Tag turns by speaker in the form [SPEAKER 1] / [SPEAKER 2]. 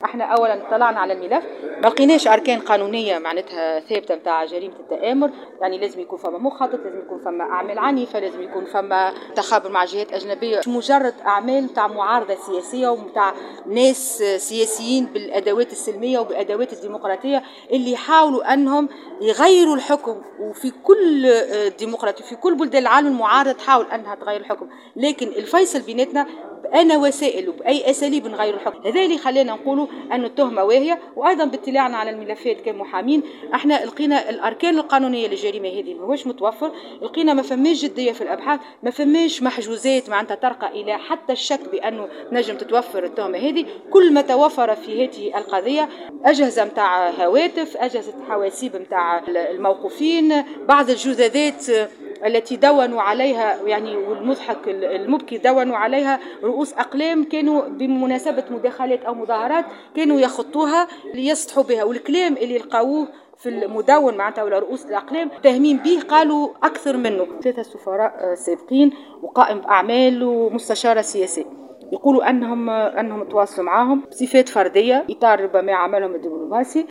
[SPEAKER 1] احنا اولا اطلعنا على الملف، ما لقيناش اركان قانونيه معناتها ثابته نتاع جريمه التآمر. يعني لازم يكون فما مخطط، لازم يكون فما اعمال عنيفه، لازم يكون فما تخابر مع جهات اجنبيه، مش مجرد اعمال نتاع معارضه سياسيه ونتاع ناس سياسيين بالادوات السلميه وبالادوات الديمقراطيه اللي يحاولوا انهم يغيروا الحكم. وفي كل ديمقراطيه في كل بلدان العالم المعارضه تحاول انها تغير الحكم، لكن الفيصل بيناتنا بأنا وسائل وبأي أساليب نغير الحكم. هذا اللي خلينا نقولوا أن التهمة واهية. وأيضا باطلاعنا على الملفات كمحامين احنا لقينا الأركان القانونية للجريمة هذه ماهوش متوفر، لقينا ما فماش جدية في الأبحاث، ما فماش محجوزات معناتها ترقى إلى حتى الشك بأنه نجم تتوفر التهمة هذه. كل ما توفر في هذه القضية أجهزة متاع هواتف، أجهزة حواسيب متاع الموقوفين، بعض الجثثات التي دونوا عليها يعني، والمضحك المبكي دونوا عليها رؤوس أقلام كانوا بمناسبة مداخلات أو مظاهرات كانوا يخطوها ليسطحوا بها، والكلام اللي لقاوه في المدون معناتها ولا رؤوس الأقلام تهمين به قالوا أكثر منه. 3 سفراء سابقين وقائم أعمال ومستشارة سياسية يقولوا أنهم تواصلوا معهم بصفات فردية إطار ربما عملهم الدبلوماسي.